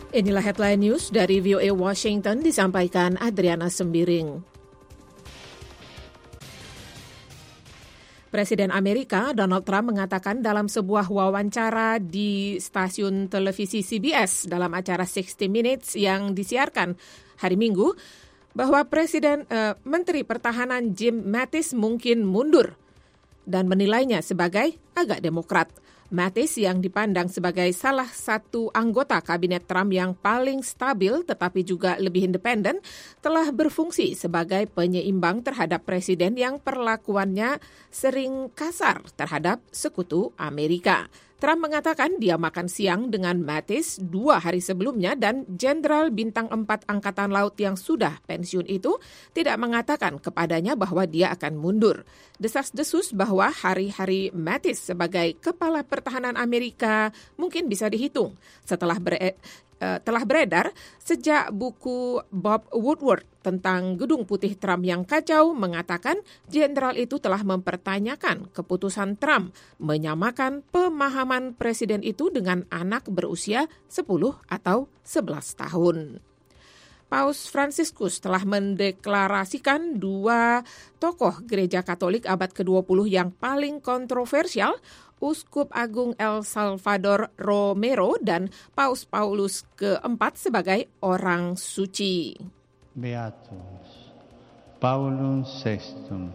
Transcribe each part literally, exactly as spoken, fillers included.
Inilah headline news dari V O A Washington disampaikan Adriana Sembiring. Presiden Amerika Donald Trump mengatakan dalam sebuah wawancara di stasiun televisi C B S dalam acara sixty minutes yang disiarkan hari Minggu bahwa Presiden eh, Menteri Pertahanan Jim Mattis mungkin mundur dan menilainya sebagai agak demokrat. Mattis yang dipandang sebagai salah satu anggota kabinet Trump yang paling stabil tetapi juga lebih independen, telah berfungsi sebagai penyeimbang terhadap presiden yang perlakuannya sering kasar terhadap sekutu Amerika. Trump mengatakan dia makan siang dengan Mattis dua hari sebelumnya dan Jenderal Bintang empat Angkatan Laut yang sudah pensiun itu tidak mengatakan kepadanya bahwa dia akan mundur. Desas-desus bahwa hari-hari Mattis sebagai kepala pertahanan Amerika mungkin bisa dihitung setelah ber- Uh, telah beredar sejak buku Bob Woodward tentang Gedung Putih Trump yang kacau mengatakan jenderal itu telah mempertanyakan keputusan Trump menyamakan pemahaman presiden itu dengan anak berusia sepuluh atau sebelas tahun. Paus Fransiskus telah mendeklarasikan dua tokoh gereja Katolik abad ke dua puluh yang paling kontroversial, Uskup Agung El Salvador Romero dan Paus Paulus keempat sebagai orang suci. Beatus Paulus sextum.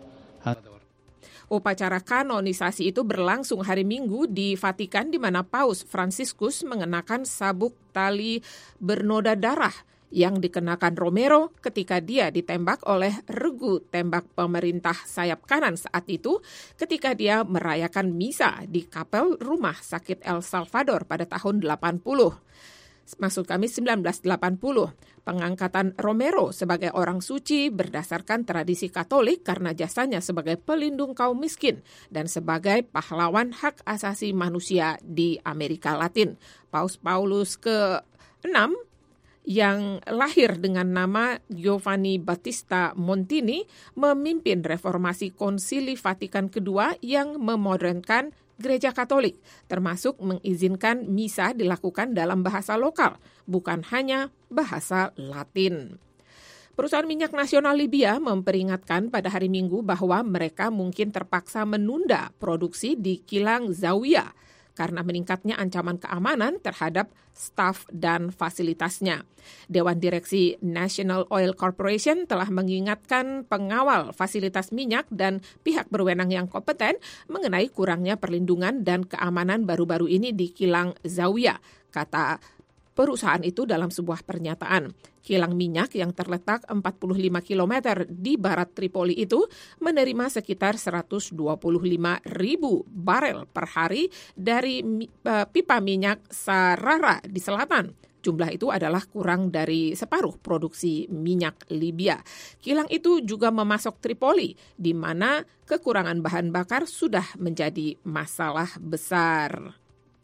Upacara kanonisasi itu berlangsung hari Minggu di Vatikan di mana Paus Fransiskus mengenakan sabuk tali bernoda darah yang dikenakan Romero ketika dia ditembak oleh regu tembak pemerintah sayap kanan saat itu ketika dia merayakan misa di kapel rumah sakit El Salvador pada tahun delapan puluh. Maksud kami sembilan belas delapan puluh. Pengangkatan Romero sebagai orang suci berdasarkan tradisi Katolik karena jasanya sebagai pelindung kaum miskin dan sebagai pahlawan hak asasi manusia di Amerika Latin. Paus Paulus keenam yang lahir dengan nama Giovanni Battista Montini memimpin reformasi Konsili Vatikan kedua yang memodernkan Gereja Katolik, termasuk mengizinkan misa dilakukan dalam bahasa lokal, bukan hanya bahasa Latin. Perusahaan minyak nasional Libya memperingatkan pada hari Minggu bahwa mereka mungkin terpaksa menunda produksi di kilang Zawiya karena meningkatnya ancaman keamanan terhadap staf dan fasilitasnya. Dewan Direksi National Oil Corporation telah mengingatkan pengawal fasilitas minyak dan pihak berwenang yang kompeten mengenai kurangnya perlindungan dan keamanan baru-baru ini di kilang Zawiya, kata perusahaan itu dalam sebuah pernyataan. Kilang minyak yang terletak empat puluh lima kilometer di barat Tripoli itu menerima sekitar seratus dua puluh lima ribu barel per hari dari uh, pipa minyak Sarara di selatan. Jumlah itu adalah kurang dari separuh produksi minyak Libya. Kilang itu juga memasok Tripoli, di mana kekurangan bahan bakar sudah menjadi masalah besar.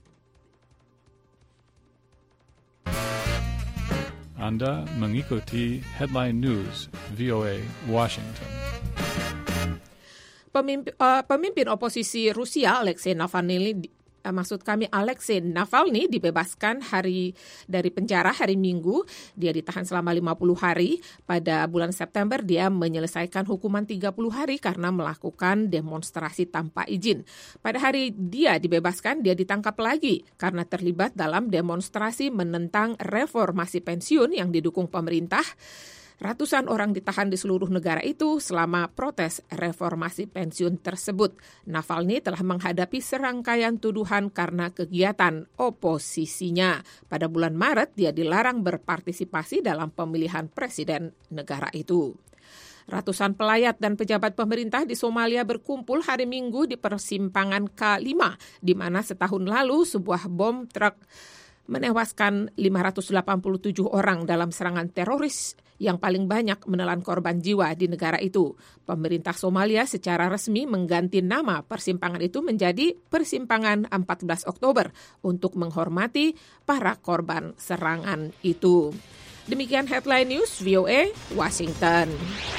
Anda mengikuti Headline News V O A Washington. Pemimpin, uh, pemimpin oposisi Rusia Alexei Navalny, uh, maksud kami Alexei Navalny dibebaskan hari dari penjara hari Minggu. Dia ditahan selama lima puluh hari. Pada bulan September dia menyelesaikan hukuman tiga puluh hari karena melakukan demonstrasi tanpa izin. Pada hari dia dibebaskan, dia ditangkap lagi karena terlibat dalam demonstrasi menentang reformasi pensiun yang didukung pemerintah. Ratusan orang ditahan di seluruh negara itu selama protes reformasi pensiun tersebut. Navalny telah menghadapi serangkaian tuduhan karena kegiatan oposisinya. Pada bulan Maret, dia dilarang berpartisipasi dalam pemilihan presiden negara itu. Ratusan pelayat dan pejabat pemerintah di Somalia berkumpul hari Minggu di persimpangan K lima, di mana setahun lalu sebuah bom truk menewaskan lima ratus delapan puluh tujuh orang dalam serangan teroris yang paling banyak menelan korban jiwa di negara itu. Pemerintah Somalia secara resmi mengganti nama persimpangan itu menjadi Persimpangan empat belas Oktober untuk menghormati para korban serangan itu. Demikian Headline News V O A Washington.